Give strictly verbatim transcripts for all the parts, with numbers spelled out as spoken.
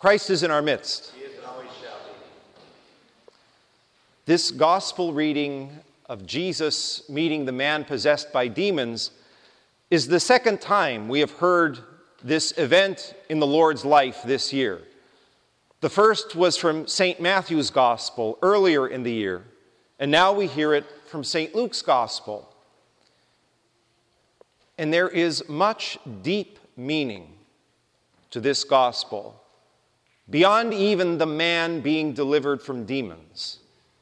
Christ is in our midst. He is and always shall be. This gospel reading of Jesus meeting the man possessed by demons is the second time we have heard this event in the Lord's life this year. The first was from Saint Matthew's Gospel earlier in the year, and now we hear it from Saint Luke's Gospel. And there is much deep meaning to this Gospel, beyond even the man being delivered from demons.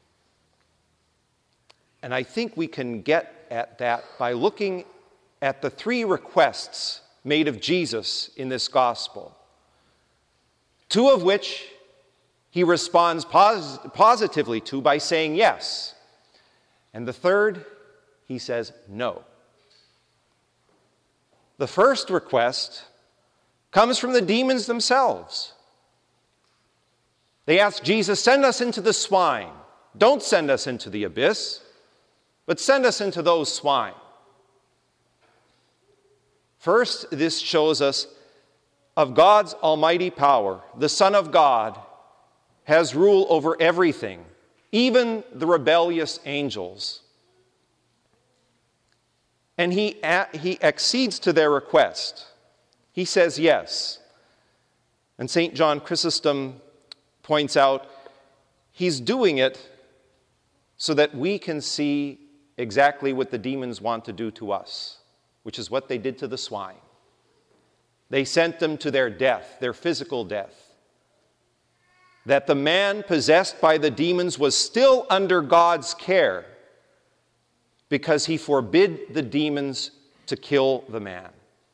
And I think we can get at that by looking at the three requests made of Jesus in this Gospel, two of which he responds pos- positively to by saying yes, and the third, he says no. The first request comes from the demons themselves. They ask Jesus, send us into the swine. Don't send us into the abyss, but send us into those swine. First, this shows us of God's almighty power. The Son of God has rule over everything, even the rebellious angels. And he, he accedes to their request. He says yes. And Saint John Chrysostom points out he's doing it so that we can see exactly what the demons want to do to us, which is what they did to the swine. They sent them to their death, their physical death. That the man possessed by the demons was still under God's care because he forbid the demons to kill the man.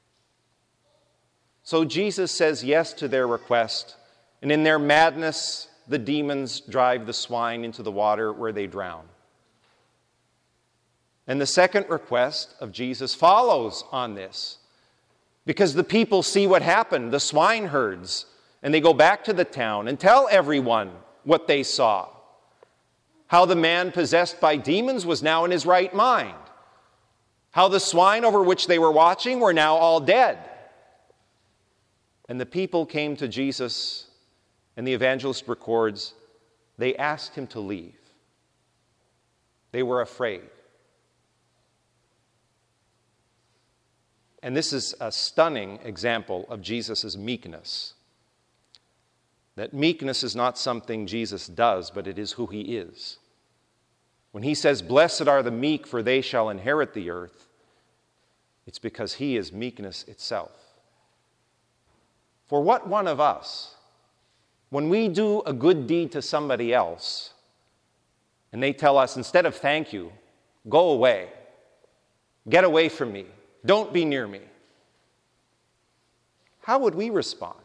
So Jesus says yes to their request, and in their madness, the demons drive the swine into the water where they drown. And the second request of Jesus follows on this, because the people see what happened, the swine herds, and they go back to the town and tell everyone what they saw. How the man possessed by demons was now in his right mind. How the swine over which they were watching were now all dead. And the people came to Jesus, and the evangelist records, they asked him to leave. They were afraid. And this is a stunning example of Jesus' meekness. That meekness is not something Jesus does, but it is who he is. When he says, blessed are the meek, for they shall inherit the earth, it's because he is meekness itself. For what one of us, when we do a good deed to somebody else, and they tell us, instead of thank you, go away, get away from me, don't be near me, how would we respond?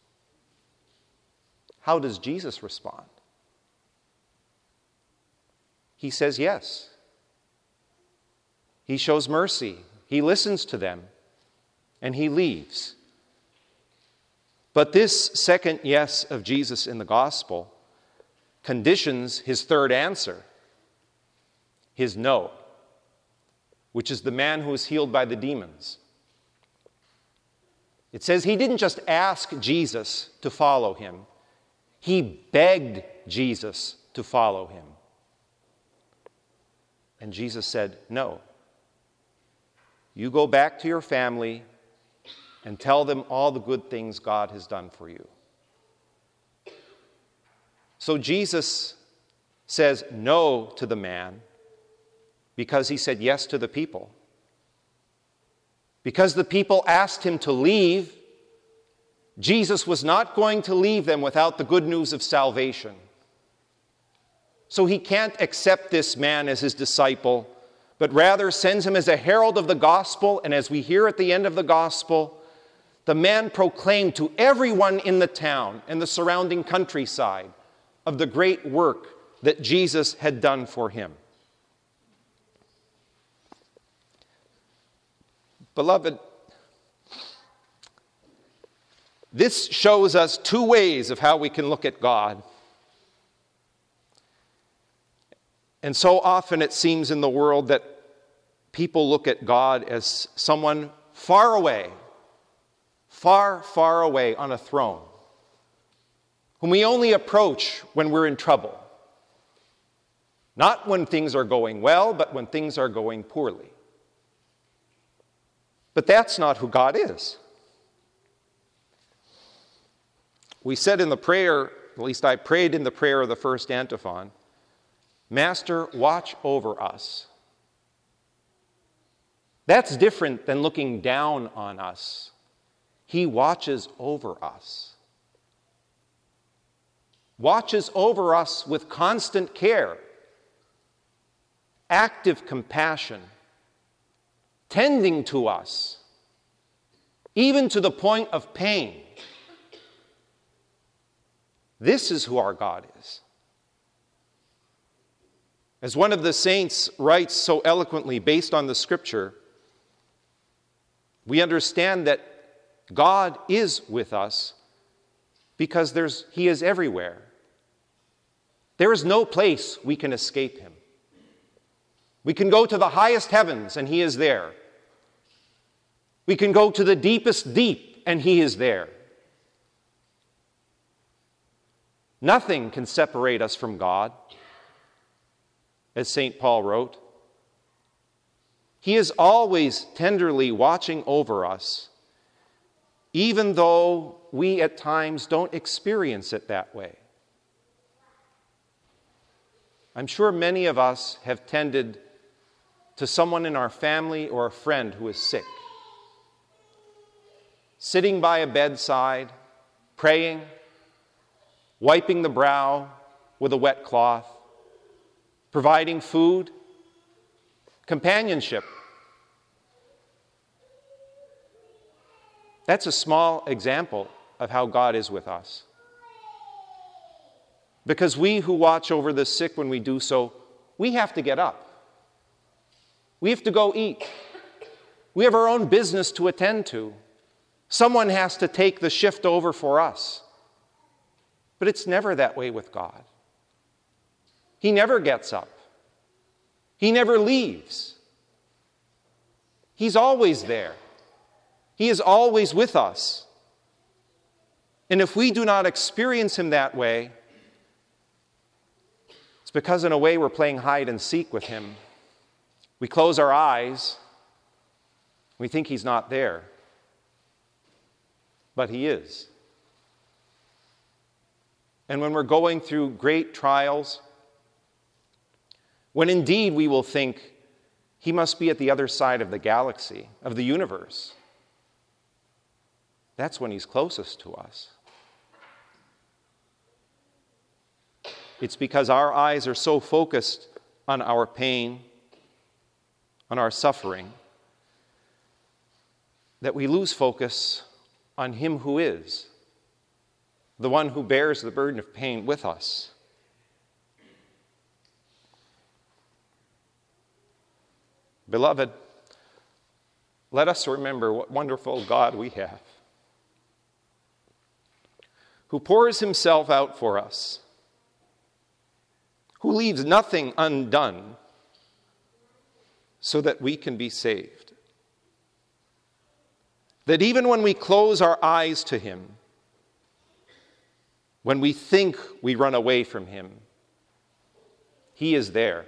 How does Jesus respond? He says yes. He shows mercy. He listens to them, and he leaves. But this second yes of Jesus in the gospel conditions his third answer, his no, which is the man who was healed by the demons. It says he didn't just ask Jesus to follow him. He begged Jesus to follow him. And Jesus said, no. You go back to your family and tell them all the good things God has done for you. So Jesus says no to the man because he said yes to the people. Because the people asked him to leave, Jesus was not going to leave them without the good news of salvation. So he can't accept this man as his disciple, but rather sends him as a herald of the gospel. And as we hear at the end of the gospel, the man proclaimed to everyone in the town and the surrounding countryside of the great work that Jesus had done for him. Beloved, this shows us two ways of how we can look at God. And so often it seems in the world that people look at God as someone far away, far, far away on a throne, whom we only approach when we're in trouble. Not when things are going well, but when things are going poorly. But that's not who God is. We said in the prayer, at least I prayed in the prayer of the first antiphon, Master, watch over us. That's different than looking down on us. He watches over us. Watches over us with constant care, active compassion, tending to us, even to the point of pain. This is who our God is. As one of the saints writes so eloquently based on the Scripture, we understand that God is with us because there's, He is everywhere. There is no place we can escape Him. We can go to the highest heavens and He is there. We can go to the deepest deep and He is there. Nothing can separate us from God, as Saint Paul wrote. He is always tenderly watching over us, even though we at times don't experience it that way. I'm sure many of us have tended to someone in our family or a friend who is sick. Sitting by a bedside, praying, wiping the brow with a wet cloth, providing food, companionship. That's a small example of how God is with us. Because we who watch over the sick, when we do so, we have to get up. We have to go eat. We have our own business to attend to. Someone has to take the shift over for us. But it's never that way with God. He never gets up. He never leaves. He's always there. He is always with us. And if we do not experience Him that way, it's because in a way we're playing hide and seek with Him. We close our eyes. We think He's not there. But He is. And when we're going through great trials, when indeed we will think He must be at the other side of the galaxy, of the universe, that's when He's closest to us. It's because our eyes are so focused on our pain, on our suffering, that we lose focus on Him who is, the one who bears the burden of pain with us. Beloved, let us remember what wonderful God we have, who pours Himself out for us, who leaves nothing undone so that we can be saved. That even when we close our eyes to Him, when we think we run away from Him, He is there.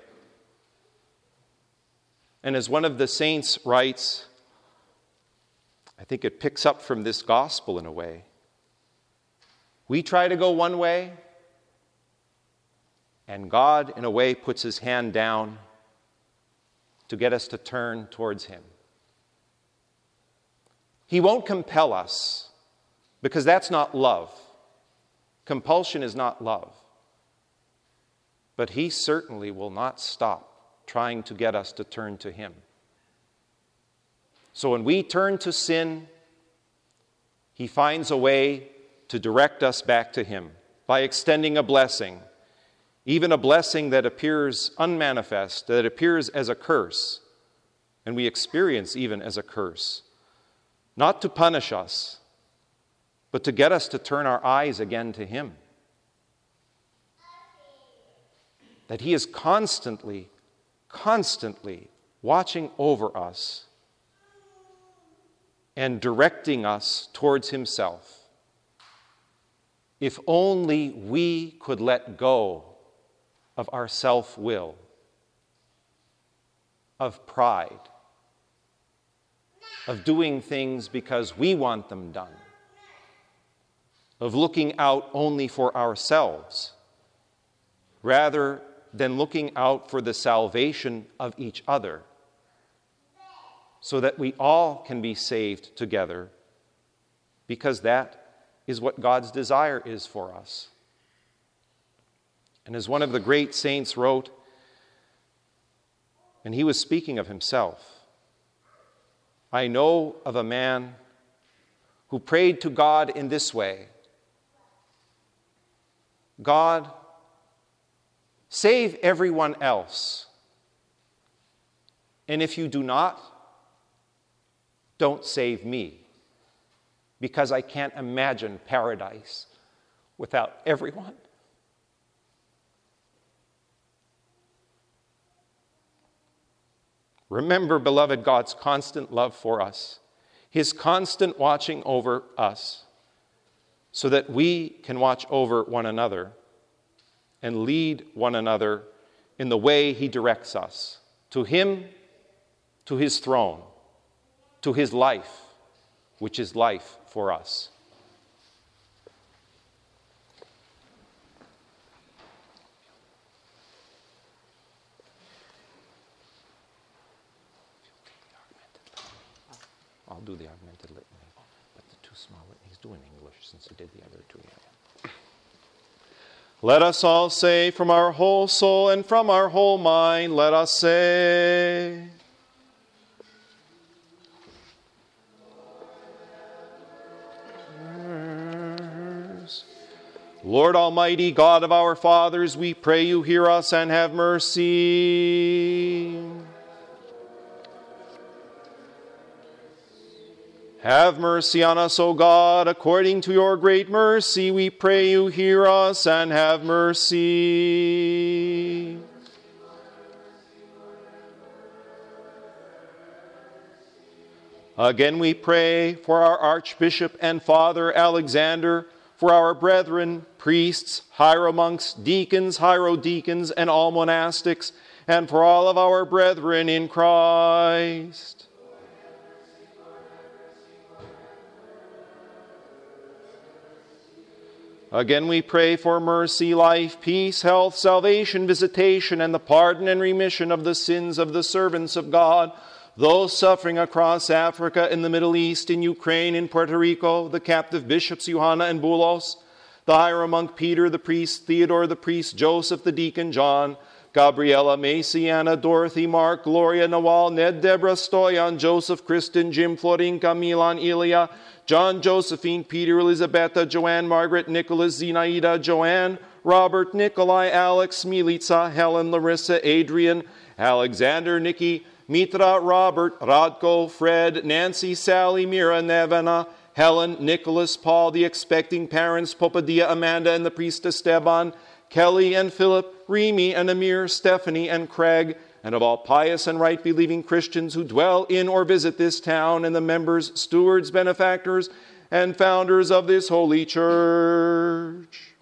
And as one of the saints writes, I think it picks up from this gospel in a way. We try to go one way, and God, in a way, puts His hand down to get us to turn towards Him. He won't compel us, because that's not love. Compulsion is not love. But He certainly will not stop trying to get us to turn to Him. So when we turn to sin, He finds a way to direct us back to Him by extending a blessing, even a blessing that appears unmanifest, that appears as a curse, and we experience even as a curse, not to punish us, but to get us to turn our eyes again to Him. That He is constantly, constantly watching over us and directing us towards Himself. if only we could let go of our self-will, of pride, of doing things because we want them done, of looking out only for ourselves, rather than looking out for the salvation of each other, so that we all can be saved together, because that is what God's desire is for us. And as one of the great saints wrote, and he was speaking of himself, I know of a man who prayed to God in this way: God, save everyone else. And if you do not, don't save me, because I can't imagine paradise without everyone. Remember, beloved, God's constant love for us, His constant watching over us, so that we can watch over one another and lead one another in the way He directs us, to Him, to His throne, to His life, which is life for us. I'll do the augmented litany, but the two small litanies do in English since he did the other two. Let us all say from our whole soul and from our whole mind, let us say, Lord Almighty, God of our fathers, we pray you hear us and have mercy. Have mercy on us, O God, according to your great mercy, we pray you hear us and have mercy. Again we pray for our Archbishop and Father Alexander, for our brethren, priests, hieromonks, deacons, hierodeacons, and all monastics, and for all of our brethren in Christ. Again we pray for mercy, life, peace, health, salvation, visitation, and the pardon and remission of the sins of the servants of God, those suffering across Africa, in the Middle East, in Ukraine, in Puerto Rico, the captive bishops Johanna and Bulos, the hieromonk Peter, the priest Theodore, the priest Joseph, the deacon John, Gabriella, Macy, Anna, Dorothy, Mark, Gloria, Nawal, Ned, Deborah, Stoyan, Joseph, Kristen, Jim, Florinka, Milan, Ilya, John, Josephine, Peter, Elizabetta, Joanne, Margaret, Nicholas, Zinaida, Joanne, Robert, Nikolai, Alex, Milica, Helen, Larissa, Adrian, Alexander, Nikki, Mitra, Robert, Radko, Fred, Nancy, Sally, Mira, Nevena, Helen, Nicholas, Paul, the expecting parents, Popadia, Amanda, and the priest Esteban, Kelly and Philip, Remy and Amir, Stephanie and Craig, and of all pious and right-believing Christians who dwell in or visit this town, and the members, stewards, benefactors, and founders of this holy church.